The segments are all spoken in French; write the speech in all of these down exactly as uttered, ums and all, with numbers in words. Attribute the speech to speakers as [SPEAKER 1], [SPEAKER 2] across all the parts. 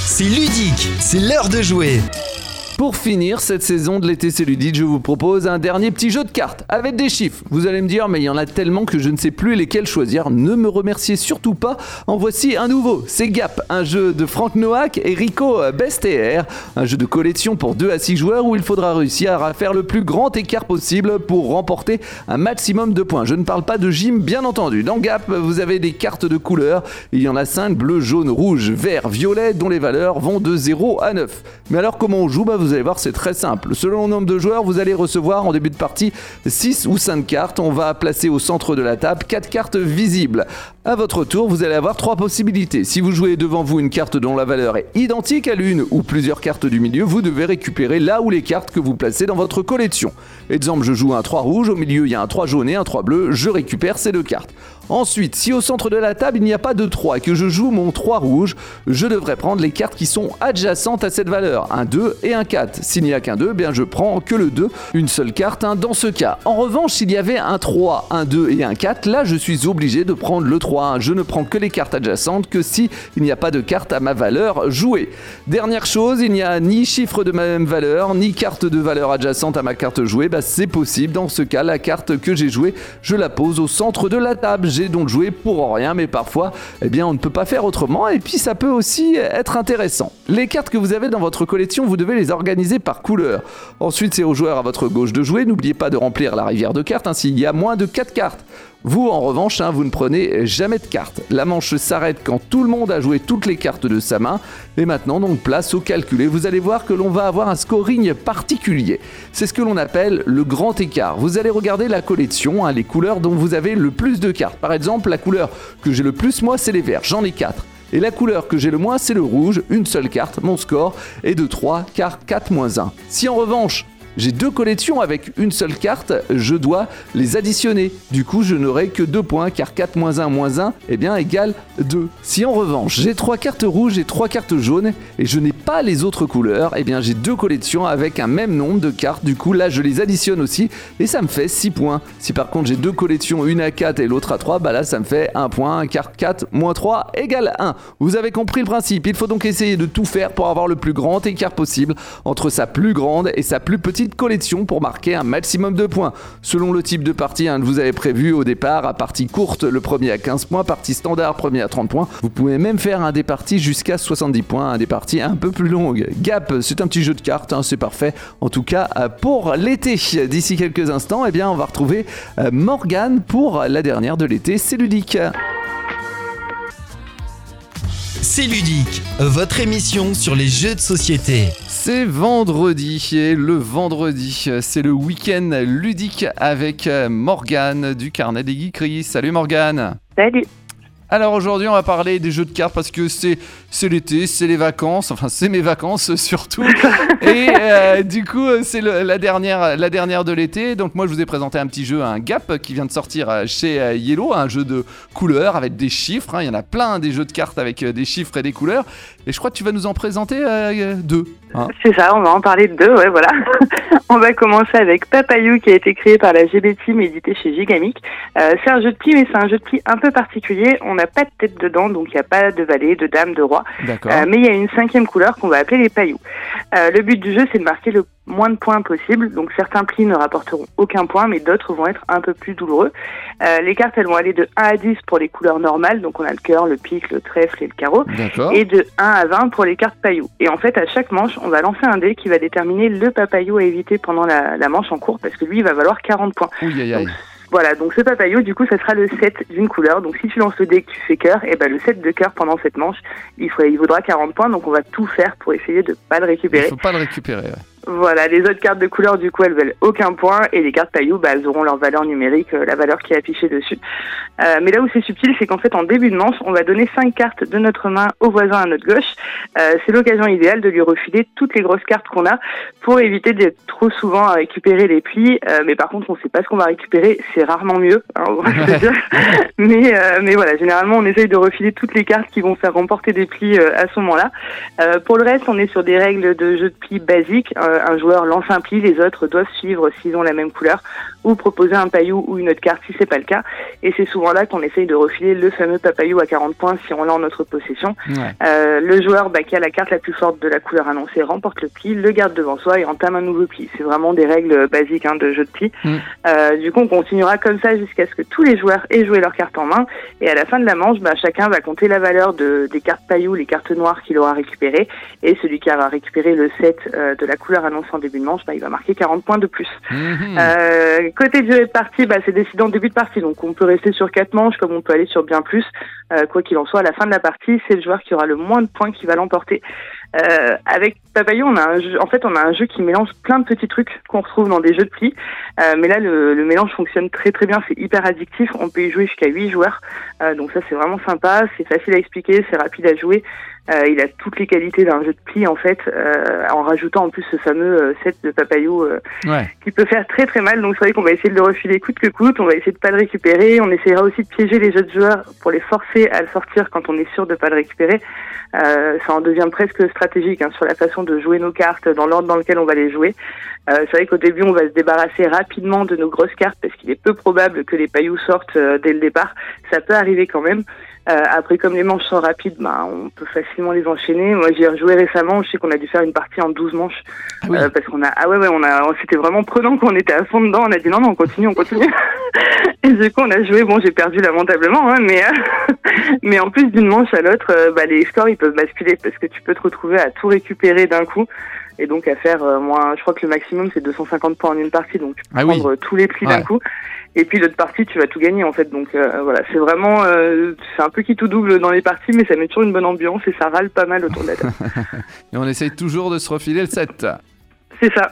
[SPEAKER 1] C'est ludique, c'est l'heure de jouer.
[SPEAKER 2] Pour finir cette saison de l'été c'est ludique, je vous propose un dernier petit jeu de cartes avec des chiffres. Vous allez me dire, mais il y en a tellement que je ne sais plus lesquels choisir. Ne me remerciez surtout pas. En voici un nouveau. C'est Gap, un jeu de Franck Noack et Rico Bester. Un jeu de collection pour deux à six joueurs où il faudra réussir à faire le plus grand écart possible pour remporter un maximum de points. Je ne parle pas de gym, bien entendu. Dans Gap, vous avez des cartes de couleurs. Il y en a cinq, bleu, jaune, rouge, vert, violet, dont les valeurs vont de zéro à neuf. Mais alors comment on joue ? Bah, vous allez voir, c'est très simple. Selon le nombre de joueurs, vous allez recevoir en début de partie six ou cinq cartes. On va placer au centre de la table quatre cartes visibles. À votre tour, vous allez avoir trois possibilités. Si vous jouez devant vous une carte dont la valeur est identique à l'une ou plusieurs cartes du milieu, vous devez récupérer là où les cartes que vous placez dans votre collection. Exemple, je joue un trois rouge, au milieu il y a un trois jaune et un trois bleu, je récupère ces deux cartes. Ensuite, si au centre de la table il n'y a pas de trois et que je joue mon trois rouge, je devrais prendre les cartes qui sont adjacentes à cette valeur, un deux et un quatre. S'il n'y a qu'un deux, bien je prends que le deux, une seule carte hein, dans ce cas. En revanche, s'il y avait un trois, un deux et un quatre, là je suis obligé de prendre le trois. Je ne prends que les cartes adjacentes que si il n'y a pas de carte à ma valeur jouée. Dernière chose, il n'y a ni chiffre de ma même valeur, ni carte de valeur adjacente à ma carte jouée. Bah, c'est possible. Dans ce cas, la carte que j'ai jouée, je la pose au centre de la table. J'ai donc joué pour rien, mais parfois, eh bien, on ne peut pas faire autrement. Et puis, ça peut aussi être intéressant. Les cartes que vous avez dans votre collection, vous devez les organiser par couleur. Ensuite, c'est aux joueurs à votre gauche de jouer. N'oubliez pas de remplir la rivière de cartes, hein, s'il y a moins de quatre cartes. Vous, en revanche, hein, vous ne prenez jamais de cartes. La manche s'arrête quand tout le monde a joué toutes les cartes de sa main. Et maintenant, donc, place au calcul. Et vous allez voir que l'on va avoir un scoring particulier. C'est ce que l'on appelle le grand écart. Vous allez regarder la collection, hein, les couleurs dont vous avez le plus de cartes. Par exemple, la couleur que j'ai le plus, moi, c'est les verts. J'en ai quatre. Et la couleur que j'ai le moins, c'est le rouge. Une seule carte. Mon score est de trois, car quatre moins un. Si en revanche, j'ai deux collections avec une seule carte, je dois les additionner. Du coup, je n'aurai que deux points, car quatre moins un moins un, eh bien, égale deux. Si en revanche, j'ai trois cartes rouges et trois cartes jaunes, et je n'ai pas les autres couleurs, eh bien, j'ai deux collections avec un même nombre de cartes. Du coup, là, je les additionne aussi, et ça me fait six points. Si par contre, j'ai deux collections, une à quatre et l'autre à trois, bah là, ça me fait un point, car quatre moins trois égale un. Vous avez compris le principe. Il faut donc essayer de tout faire pour avoir le plus grand écart possible entre sa plus grande et sa plus petite collection pour marquer un maximum de points. Selon le type de partie hein, que vous avez prévu au départ, à partie courte, le premier à quinze points, partie standard, premier à trente points. Vous pouvez même faire un des parties jusqu'à soixante-dix points, un des parties un peu plus longues. Gap, c'est un petit jeu de cartes, hein, c'est parfait. En tout cas, pour l'été. D'ici quelques instants, eh bien, on va retrouver Morgane pour la dernière de l'été. C'est ludique.
[SPEAKER 1] C'est ludique, votre émission sur les jeux de société.
[SPEAKER 2] C'est vendredi et le vendredi, c'est le week-end ludique avec Morgane du Carnet des Geekeries. Salut Morgane.
[SPEAKER 3] Salut.
[SPEAKER 2] Alors aujourd'hui on va parler des jeux de cartes parce que c'est, c'est l'été, c'est les vacances, enfin c'est mes vacances surtout et euh, du coup c'est le, la, dernière, la dernière de l'été. Donc moi je vous ai présenté un petit jeu, un Gap qui vient de sortir chez Yellow, un jeu de couleurs avec des chiffres, hein. Il y en a plein des jeux de cartes avec des chiffres et des couleurs et je crois que tu vas nous en présenter euh, deux. Hein.
[SPEAKER 3] C'est ça, on va en parler de deux, ouais voilà. On va commencer avec Papayou qui a été créé par la G B Team et édité chez Gigamic. Euh, c'est un jeu de pli mais c'est un jeu de pli un peu particulier. On n'a pas de tête dedans, donc il n'y a pas de valet, de dame, de roi. Euh, mais il y a une cinquième couleur qu'on va appeler les pailloux. Euh, le but du jeu, c'est de marquer le moins de points possible. Donc certains plis ne rapporteront aucun point, mais d'autres vont être un peu plus douloureux. Euh, les cartes, elles vont aller de un à dix pour les couleurs normales. Donc on a le cœur, le pique, le trèfle et le carreau.
[SPEAKER 2] D'accord.
[SPEAKER 3] Et de un à vingt pour les cartes pailloux. Et en fait, à chaque manche, on va lancer un dé qui va déterminer le papayou à éviter pendant la, la manche en cours, parce que lui, il va valoir quarante points.
[SPEAKER 2] Ouh, aïe, aïe.
[SPEAKER 3] Donc, voilà, donc ce papayou, du coup, ça sera le sept d'une couleur. Donc si tu lances le dé que tu fais cœur, et ben le sept de cœur pendant cette manche, il, faut, il vaudra quarante points. Donc on va tout faire pour essayer de pas le récupérer.
[SPEAKER 2] Il faut pas le récupérer, ouais.
[SPEAKER 3] Voilà, les autres cartes de couleur, du coup, elles veulent aucun point, et les cartes pailloux, bah, elles auront leur valeur numérique, euh, la valeur qui est affichée dessus. Euh, mais là où c'est subtil, c'est qu'en fait, en début de manche, on va donner cinq cartes de notre main au voisin à notre gauche. Euh, c'est l'occasion idéale de lui refiler toutes les grosses cartes qu'on a pour éviter d'être trop souvent à récupérer les plis. Euh, mais par contre, on sait pas ce qu'on va récupérer, c'est rarement mieux, hein, on va se dire. mais, euh, mais voilà, généralement, on essaye de refiler toutes les cartes qui vont faire remporter des plis euh, à ce moment-là. Euh, pour le reste, on est sur des règles de jeu de plis basiques. Euh, un joueur lance un pli, les autres doivent suivre s'ils ont la même couleur. ou proposer un pailloux ou une autre carte si c'est pas le cas. Et c'est souvent là qu'on essaye de refiler le fameux papayoux à quarante points si on l'a en notre possession. Ouais. Euh, le joueur bah, qui a la carte la plus forte de la couleur annoncée remporte le pli, le garde devant soi et entame un nouveau pli. C'est vraiment des règles basiques hein, de jeu de pli. Mm. Euh, du coup, on continuera comme ça jusqu'à ce que tous les joueurs aient joué leurs cartes en main. Et à la fin de la manche, bah, chacun va compter la valeur de, des cartes pailloux, les cartes noires qu'il aura récupérées. Et celui qui aura récupéré le set euh, de la couleur annoncée en début de manche, bah, il va marquer quarante points de plus. Mm-hmm. Euh, côté durée de partie, bah, c'est décidé en début de partie. Donc on peut rester sur quatre manches comme on peut aller sur bien plus. Euh, quoi qu'il en soit, à la fin de la partie, c'est le joueur qui aura le moins de points qui va l'emporter. Euh, avec Papayoux, on a un jeu, en fait, on a un jeu qui mélange plein de petits trucs qu'on retrouve dans des jeux de pli. Euh, mais là, le, le mélange fonctionne très très bien. C'est hyper addictif. On peut y jouer jusqu'à huit joueurs. Euh, donc ça, c'est vraiment sympa. C'est facile à expliquer. C'est rapide à jouer. Euh, il a toutes les qualités d'un jeu de pli en fait, euh, en rajoutant en plus ce fameux euh, set de Papayoux euh, ouais. qui peut faire très très mal. Donc c'est vrai qu'on va essayer de le refiler coûte que coûte. On va essayer de pas le récupérer. On essaiera aussi de piéger les autres joueurs pour les forcer à le sortir quand on est sûr de pas le récupérer. Euh, ça en devient presque stratégique hein, sur la façon de jouer nos cartes dans l'ordre dans lequel on va les jouer. Euh, c'est vrai qu'au début on va se débarrasser rapidement de nos grosses cartes parce qu'il est peu probable que les pailloux sortent euh, dès le départ. Ça peut arriver quand même. Euh, après, comme les manches sont rapides, bah, on peut facilement les enchaîner. Moi, j'y ai rejoué récemment. Je sais qu'on a dû faire une partie en douze manches. Ah oui. euh, parce qu'on a, ah ouais, ouais, on a, c'était vraiment prenant quand on était à fond dedans. On a dit non, non, on continue, on continue. Et du coup, on a joué. Bon, j'ai perdu lamentablement, hein, mais, euh, mais en plus d'une manche à l'autre, euh, bah, les scores, ils peuvent basculer parce que tu peux te retrouver à tout récupérer d'un coup. Et donc, à faire, euh, moi, je crois que le maximum, c'est deux cent cinquante points en une partie. Donc, tu peux ah prendre oui. tous les plis ouais. d'un coup. Et puis l'autre partie, tu vas tout gagner en fait. Donc euh, voilà, c'est vraiment, euh, c'est un peu qui tout double dans les parties, mais ça met toujours une bonne ambiance et ça râle pas mal autour de la table.
[SPEAKER 2] Et on essaye toujours de se refiler le set.
[SPEAKER 3] C'est ça.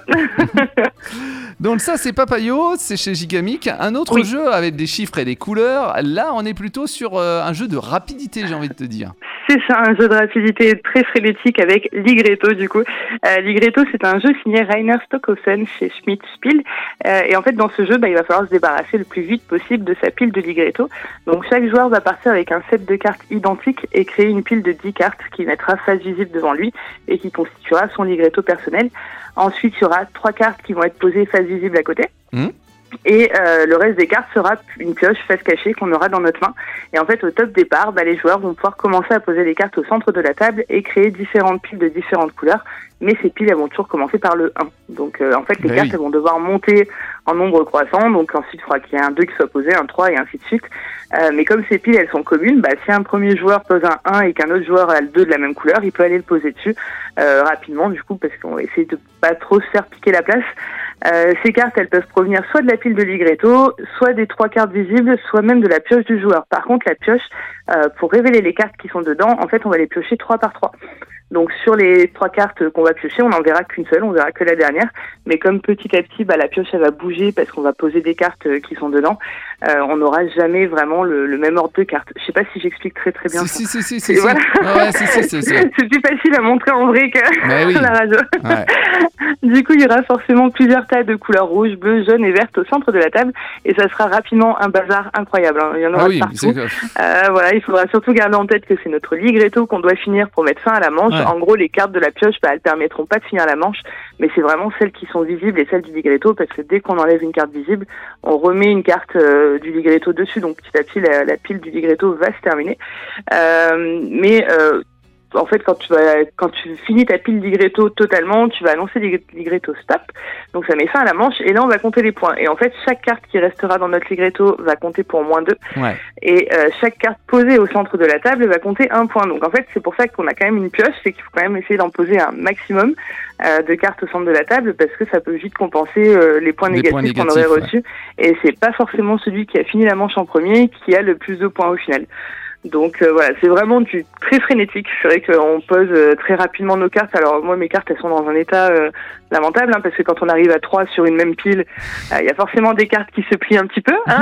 [SPEAKER 2] Donc ça, c'est Papayoux, c'est chez Gigamic. Un autre oui. jeu avec des chiffres et des couleurs. Là, on est plutôt sur euh, un jeu de rapidité, j'ai envie de te dire.
[SPEAKER 3] C'est ça, un jeu de rapidité très frénétique avec Ligretto du coup. Euh, Ligretto, c'est un jeu signé Rainer Stockhausen chez Schmidt Spiel. Euh, et en fait, dans ce jeu, bah, il va falloir se débarrasser le plus vite possible de sa pile de Ligretto. Donc chaque joueur va partir avec un set de cartes identiques et créer une pile de dix cartes qui mettra face visible devant lui et qui constituera son Ligretto personnel. Ensuite, il y aura trois cartes qui vont être posées face visible à côté. Mmh. Et euh, le reste des cartes sera une pioche face cachée qu'on aura dans notre main. Et en fait, au top départ, bah, les joueurs vont pouvoir commencer à poser les cartes au centre de la table et créer différentes piles de différentes couleurs. Mais ces piles, elles vont toujours commencer par le un. Donc, euh, en fait, les bah cartes, oui. elles vont devoir monter en nombre croissant. Donc, ensuite, il faudra qu'il y ait un deux qui soit posé, un trois et ainsi de suite. Euh, mais comme ces piles, elles sont communes, bah, si un premier joueur pose un un et qu'un autre joueur a le deux de la même couleur, il peut aller le poser dessus euh, rapidement, du coup, parce qu'on va essayer de pas trop se faire piquer la place. Euh, ces cartes, elles peuvent provenir soit de la pile de Ligretto, soit des trois cartes visibles, soit même de la pioche du joueur. Par contre, la pioche, euh, pour révéler les cartes qui sont dedans, en fait, on va les piocher trois par trois. Donc sur les trois cartes qu'on va piocher, on n'en verra qu'une seule, on verra que la dernière. Mais comme petit à petit, bah, la pioche elle va bouger parce qu'on va poser des cartes qui sont dedans, euh, on n'aura jamais vraiment le, le même ordre de cartes. Je sais pas si j'explique très très bien.
[SPEAKER 2] Si,
[SPEAKER 3] ça.
[SPEAKER 2] si, si, si, si, voilà. si. Ouais, si, si, si, si.
[SPEAKER 3] C'est plus facile à montrer en vrai que
[SPEAKER 2] oui.
[SPEAKER 3] la radio.
[SPEAKER 2] Ouais.
[SPEAKER 3] Du coup, il y aura forcément plusieurs tas de couleurs rouge, bleu, jaune et verte au centre de la table, et ça sera rapidement un bazar incroyable. Hein. Il y en aura
[SPEAKER 2] ah oui,
[SPEAKER 3] partout. Euh, voilà, il faudra surtout garder en tête que c'est notre Ligretto qu'on doit finir pour mettre fin à la manche. Ouais. En gros, les cartes de la pioche, bah, elles permettront pas de finir la manche, mais c'est vraiment celles qui sont visibles et celles du Ligretto, parce que dès qu'on enlève une carte visible, on remet une carte euh, du Ligretto dessus, donc petit à petit la, la pile du Ligretto va se terminer. Euh, mais euh, en fait, quand tu vas, quand tu finis ta pile Ligretto totalement, tu vas annoncer Ligretto stop. Donc ça met fin à la manche et là on va compter les points. Et en fait, chaque carte qui restera dans notre Ligretto va compter pour moins deux. Ouais. Et euh, chaque carte posée au centre de la table va compter un point. Donc en fait, c'est pour ça qu'on a quand même une pioche, c'est qu'il faut quand même essayer d'en poser un maximum euh, de cartes au centre de la table parce que ça peut vite compenser euh, les points négatifs, points négatifs qu'on aurait reçus. Ouais. Et c'est pas forcément celui qui a fini la manche en premier qui a le plus de points au final. Donc euh, voilà, c'est vraiment du très frénétique. C'est vrai qu'on pose euh, très rapidement nos cartes. Alors moi, mes cartes, elles sont dans un état euh, lamentable, hein, parce que quand on arrive à trois sur une même pile, il euh, y a forcément des cartes qui se plient un petit peu. Hein.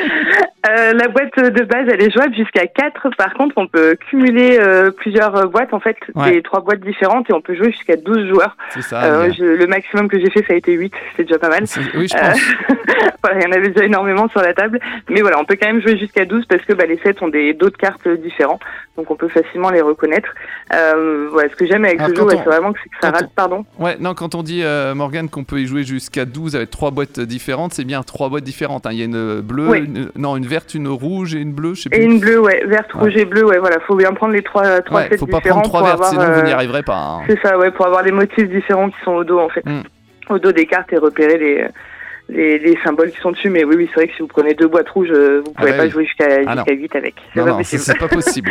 [SPEAKER 3] euh, la boîte de base, elle est jouable jusqu'à quatre. Par contre, on peut cumuler euh, plusieurs boîtes, en fait, ouais. des trois boîtes différentes, et on peut jouer jusqu'à douze joueurs.
[SPEAKER 2] C'est ça.
[SPEAKER 3] Euh, je, le maximum que j'ai fait, ça a été huit. C'est déjà pas mal.
[SPEAKER 2] C'est... Oui, je pense.
[SPEAKER 3] Voilà, il y en avait déjà énormément sur la table. Mais voilà, on peut quand même jouer jusqu'à douze parce que bah, les sets ont des d'autres cartes cartes différents, donc on peut facilement les reconnaître. Euh, voilà, ce que j'aime avec
[SPEAKER 2] Alors,
[SPEAKER 3] ce jeu,
[SPEAKER 2] quand
[SPEAKER 3] ouais,
[SPEAKER 2] on-
[SPEAKER 3] c'est vraiment que, c'est que ça
[SPEAKER 2] quand
[SPEAKER 3] râle,
[SPEAKER 2] on-
[SPEAKER 3] pardon.
[SPEAKER 2] Ouais, non, quand on dit, euh, Morgane, qu'on peut y jouer jusqu'à douze avec trois boîtes différentes, c'est bien trois boîtes différentes. hein. Il y a une bleue,
[SPEAKER 3] Ouais.
[SPEAKER 2] une- non, une verte, une rouge et une bleue, je sais plus.
[SPEAKER 3] Et une bleue, ouais, verte,
[SPEAKER 2] Ouais.
[SPEAKER 3] rouge et bleue, ouais, voilà, faut bien prendre les trois, trois
[SPEAKER 2] Ouais,
[SPEAKER 3] sets
[SPEAKER 2] faut pas
[SPEAKER 3] différents
[SPEAKER 2] prendre trois
[SPEAKER 3] pour
[SPEAKER 2] vertes,
[SPEAKER 3] avoir,
[SPEAKER 2] sinon vous n'y
[SPEAKER 3] euh,
[SPEAKER 2] arriverez pas. hein.
[SPEAKER 3] C'est ça, ouais, pour avoir les motifs différents qui sont au dos, en fait.
[SPEAKER 2] Mm.
[SPEAKER 3] Au dos des cartes et repérer les, les, les symboles qui sont dessus. Mais oui, oui, c'est vrai que si vous prenez deux boîtes rouges, euh, vous pouvez
[SPEAKER 2] bah
[SPEAKER 3] pas
[SPEAKER 2] oui.
[SPEAKER 3] jouer jusqu'à
[SPEAKER 2] Ah non.
[SPEAKER 3] jusqu'à huit avec. C'est
[SPEAKER 2] Non,
[SPEAKER 3] pas
[SPEAKER 2] non, c'est
[SPEAKER 3] possible.
[SPEAKER 2] c'est pas possible.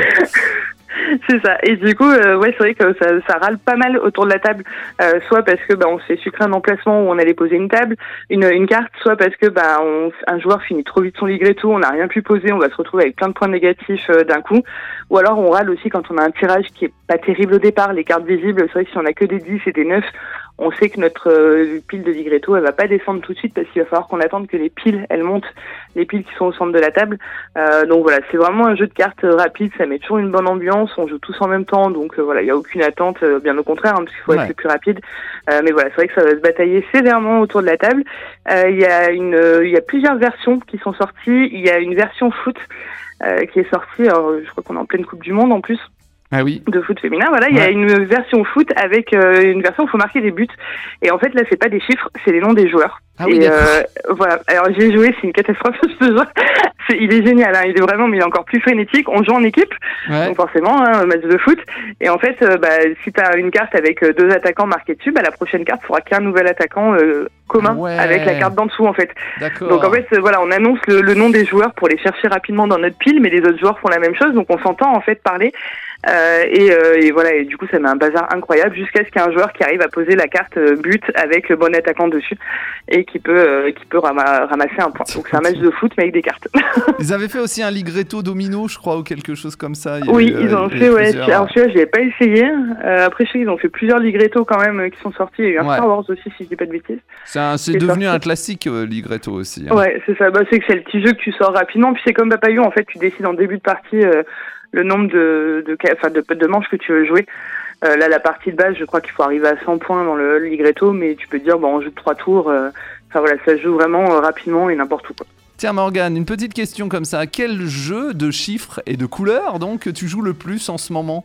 [SPEAKER 3] C'est ça. Et du coup, euh, ouais, c'est vrai que ça, ça râle pas mal autour de la table, euh, soit parce que bah, on se fait sucrer un emplacement où on allait poser une table, une, une carte, soit parce que bah, on, un joueur finit trop vite son ligretto, on n'a rien pu poser, on va se retrouver avec plein de points négatifs euh, d'un coup, ou alors on râle aussi quand on a un tirage qui est pas terrible au départ. Les cartes visibles, c'est vrai que si on a que des dix et des neuf, on sait que notre euh, pile de ligretto, elle va pas descendre tout de suite parce qu'il va falloir qu'on attende que les piles, elles montent, les piles qui sont au centre de la table. Euh, donc voilà, c'est vraiment un jeu de cartes euh, rapide, ça met toujours une bonne ambiance, on joue tous en même temps, donc euh, voilà, il y a aucune attente, euh, bien au contraire, hein, parce qu'il faut
[SPEAKER 2] Ouais.
[SPEAKER 3] être le plus rapide. Euh, mais voilà, c'est vrai que ça va se batailler sévèrement autour de la table. Euh, Il y a une, euh, il y a plusieurs versions qui sont sorties. Il y a une version foot euh, qui est sortie. Alors, je crois qu'on est en pleine Coupe du Monde en plus.
[SPEAKER 2] Ah oui.
[SPEAKER 3] De foot féminin, voilà, il y a
[SPEAKER 2] Ouais.
[SPEAKER 3] une version foot avec euh, une version où il faut marquer des buts. Et en fait, là, c'est pas des chiffres, c'est les noms des joueurs.
[SPEAKER 2] Ah oui,
[SPEAKER 3] et
[SPEAKER 2] d'accord.
[SPEAKER 3] euh, voilà. Alors j'ai joué, c'est une catastrophe ce jeu. C'est, il est génial, hein, il est vraiment, mais il est encore plus frénétique. On joue en équipe,
[SPEAKER 2] Ouais.
[SPEAKER 3] donc forcément, hein, un match de foot. Et en fait, euh, bah, si t'as une carte avec euh, deux attaquants marqués dessus, bah, la prochaine carte fera qu'un nouvel attaquant euh, commun
[SPEAKER 2] Ah ouais.
[SPEAKER 3] avec la carte d'en dessous, en fait.
[SPEAKER 2] D'accord.
[SPEAKER 3] Donc en fait, euh, voilà, on annonce le, le nom des joueurs pour les chercher rapidement dans notre pile, mais les autres joueurs font la même chose, donc on s'entend en fait parler. Euh, et, euh, et voilà, et du coup ça met un bazar incroyable jusqu'à ce qu'il y ait un joueur qui arrive à poser la carte euh, but avec le bon attaquant dessus et qui peut euh, qui peut rama- ramasser un point. Donc c'est un match de foot mais avec des cartes.
[SPEAKER 2] Ils avaient fait aussi un ligretto domino, je crois, ou quelque chose comme ça. Il y
[SPEAKER 3] Oui,
[SPEAKER 2] avait,
[SPEAKER 3] ils
[SPEAKER 2] euh,
[SPEAKER 3] ont
[SPEAKER 2] il y
[SPEAKER 3] fait,
[SPEAKER 2] avait
[SPEAKER 3] ouais.
[SPEAKER 2] plusieurs-
[SPEAKER 3] Alors celui-là, je l'ai pas essayé. Euh, après, je sais qu'ils ont fait plusieurs ligrettos quand même euh, qui sont sortis. Il y a eu un
[SPEAKER 2] Ouais.
[SPEAKER 3] Star Wars aussi, si je dis pas de bêtises.
[SPEAKER 2] C'est, un- c'est
[SPEAKER 3] C'est
[SPEAKER 2] devenu
[SPEAKER 3] sorti.
[SPEAKER 2] un classique, euh, ligretto aussi. hein.
[SPEAKER 3] Ouais, c'est ça. Bah, c'est que c'est le petit jeu que tu sors rapidement. Puis c'est comme Papayou, en fait, tu décides en début de partie euh, le nombre de, de, ca- enfin, de, de manches que tu veux jouer. Euh, là, la partie de base, je crois qu'il faut arriver à cent points dans le ligretto, mais tu peux te dire, bon, on joue de trois tours. euh, Enfin voilà, ça se joue vraiment euh, rapidement et n'importe où, quoi.
[SPEAKER 2] Tiens, Morgane, une petite question comme ça. Quel jeu de chiffres et de couleurs, donc, tu joues le plus en ce moment?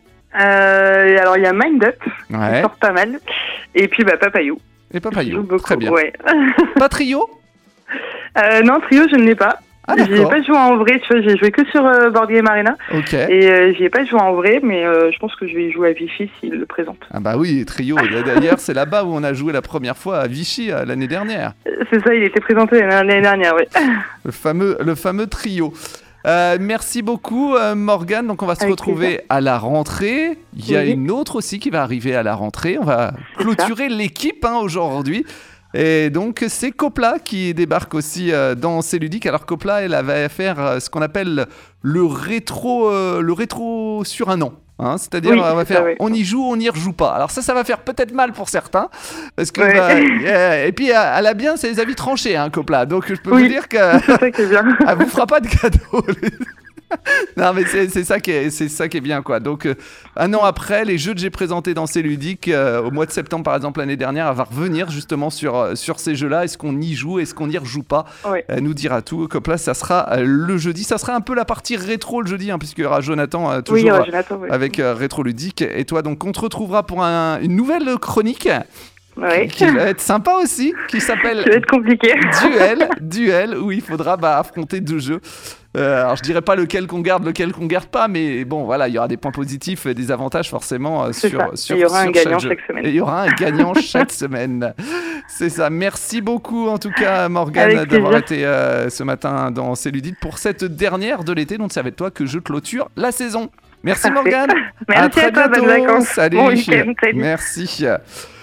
[SPEAKER 3] Euh, alors, il y a Mind Up, qui
[SPEAKER 2] Ouais.
[SPEAKER 3] sort pas mal. Et puis, bah, Papayou.
[SPEAKER 2] Et
[SPEAKER 3] qui
[SPEAKER 2] Papayou,
[SPEAKER 3] joue beaucoup.
[SPEAKER 2] très bien.
[SPEAKER 3] Ouais.
[SPEAKER 2] Pas Trio?
[SPEAKER 3] Euh, non, Trio, je ne l'ai pas.
[SPEAKER 2] Ah,
[SPEAKER 3] J'y ai
[SPEAKER 2] d'accord.
[SPEAKER 3] pas joué en vrai, tu vois, j'ai joué que sur euh, Board Game Arena.
[SPEAKER 2] Ok.
[SPEAKER 3] Et euh, j'y ai pas joué en vrai, mais euh, je pense que je vais y jouer à Vichy s'il le présente.
[SPEAKER 2] Ah bah oui, Trio. D'ailleurs, c'est là-bas où on a joué la première fois à Vichy euh, l'année dernière.
[SPEAKER 3] Euh, C'est ça, il était présenté l'année dernière, oui.
[SPEAKER 2] Le fameux, le fameux Trio. Euh, merci beaucoup, euh, Morgane. Donc, on va se
[SPEAKER 3] Avec
[SPEAKER 2] retrouver
[SPEAKER 3] plaisir.
[SPEAKER 2] à la rentrée. Il y a
[SPEAKER 3] Oui.
[SPEAKER 2] une autre aussi qui va arriver à la rentrée. On va clôturer l'équipe hein, aujourd'hui. Et donc, c'est Copla qui débarque aussi euh, dans C'est Ludique. Alors, Copla, elle va faire euh, ce qu'on appelle le rétro, euh, le rétro sur un an. Hein, c'est-à-dire,
[SPEAKER 3] Oui,
[SPEAKER 2] on va
[SPEAKER 3] c'est
[SPEAKER 2] faire,
[SPEAKER 3] ça, oui.
[SPEAKER 2] on y joue, on n'y rejoue pas. Alors ça, ça va faire peut-être mal pour certains, parce que
[SPEAKER 3] Ouais.
[SPEAKER 2] bah, yeah. Et puis elle a bien ses avis tranchés, hein, Copla. Donc je peux
[SPEAKER 3] Oui.
[SPEAKER 2] vous dire que
[SPEAKER 3] C'est ça qui est bien.
[SPEAKER 2] elle vous fera pas de cadeau. Non mais c'est, c'est ça qui est c'est ça qui est bien quoi. Donc euh, un an après, les jeux que j'ai présentés dans C'est Ludique euh, au mois de septembre par exemple l'année dernière, elle va revenir justement sur euh, sur ces jeux-là. Est-ce qu'on y joue, est-ce qu'on y rejoue pas?
[SPEAKER 3] Ouais.
[SPEAKER 2] Elle nous dira tout. Copla, ça sera euh, le jeudi. Ça sera un peu la partie rétro le jeudi, hein, puisqu'il y aura Jonathan euh, toujours
[SPEAKER 3] Oui,
[SPEAKER 2] euh,
[SPEAKER 3] euh, Jonathan, oui.
[SPEAKER 2] avec euh, Rétro Ludique. Et toi, donc, on te retrouvera pour un- une nouvelle chronique
[SPEAKER 3] Ouais.
[SPEAKER 2] qui va être sympa aussi, qui s'appelle
[SPEAKER 3] Ça va être compliqué.
[SPEAKER 2] Duel, Duel, où il faudra bah, affronter deux jeux. Euh, alors, je dirais pas lequel qu'on garde, lequel qu'on garde pas, mais bon, voilà, il y aura des points positifs et des avantages forcément euh,
[SPEAKER 3] C'est
[SPEAKER 2] sur,
[SPEAKER 3] ça.
[SPEAKER 2] sur
[SPEAKER 3] Et il y aura
[SPEAKER 2] sur
[SPEAKER 3] un gagnant
[SPEAKER 2] jeu.
[SPEAKER 3] chaque semaine.
[SPEAKER 2] Et il y aura un gagnant chaque semaine. C'est ça. Merci beaucoup, en tout cas, Morgane,
[SPEAKER 3] Avec
[SPEAKER 2] d'avoir
[SPEAKER 3] plaisir.
[SPEAKER 2] été euh, ce matin dans C'est Ludique pour cette dernière de l'été. Donc, c'est avec toi que je clôture la saison. Merci,
[SPEAKER 3] Parfait.
[SPEAKER 2] Morgane.
[SPEAKER 3] Merci
[SPEAKER 2] à très
[SPEAKER 3] à toi, bonnes
[SPEAKER 2] bientôt.
[SPEAKER 3] vacances.
[SPEAKER 2] Salut.
[SPEAKER 3] Bon week-end, salut.
[SPEAKER 2] Merci.